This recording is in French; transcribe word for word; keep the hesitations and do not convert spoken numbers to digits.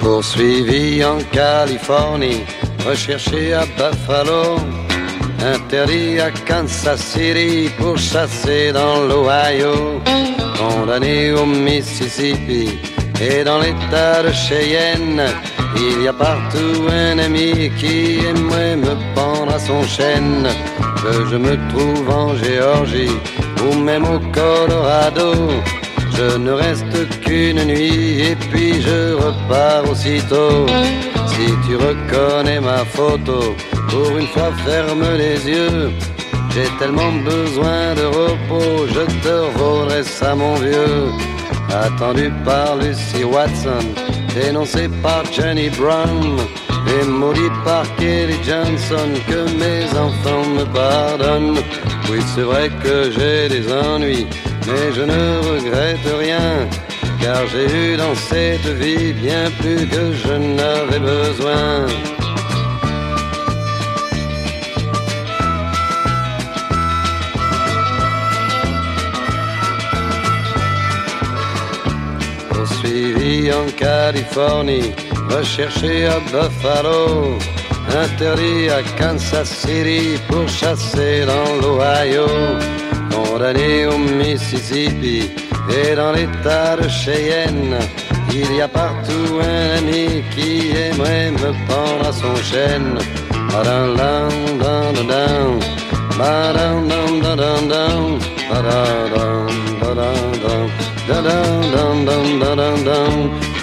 Poursuivi en Californie, recherché à Buffalo, interdit à Kansas City, pourchassé dans l'Ohio, condamné au Mississippi et dans l'état de Cheyenne. Il y a partout un ami qui aimerait me pendre à son chêne. Que je me trouve en Géorgie ou même au Colorado, je ne reste qu'une nuit et puis je repars aussitôt. Si tu reconnais ma photo, pour une fois ferme les yeux. J'ai tellement besoin de repos, je te revaudrai ça mon vieux. Attendu par Lucy Watson, dénoncé par Jenny Brown et maudit par Kelly Johnson, que mes enfants me pardonnent. Oui, c'est vrai que j'ai des ennuis, mais je ne regrette rien, car j'ai eu dans cette vie bien plus que je n'avais besoin. Poursuivi en Californie, recherché à Buffalo, interdit à Kansas City, pourchassé dans l'Ohio, condamné au Mississippi et dans l'état de Cheyenne. Il y a partout un ami qui aimerait me pendre à son chêne. Ba-dum, dum, dum, ba-dum, dum, dum, dum, ba-dum, dum, dum, dum, dum, dum, dum, dum, dum.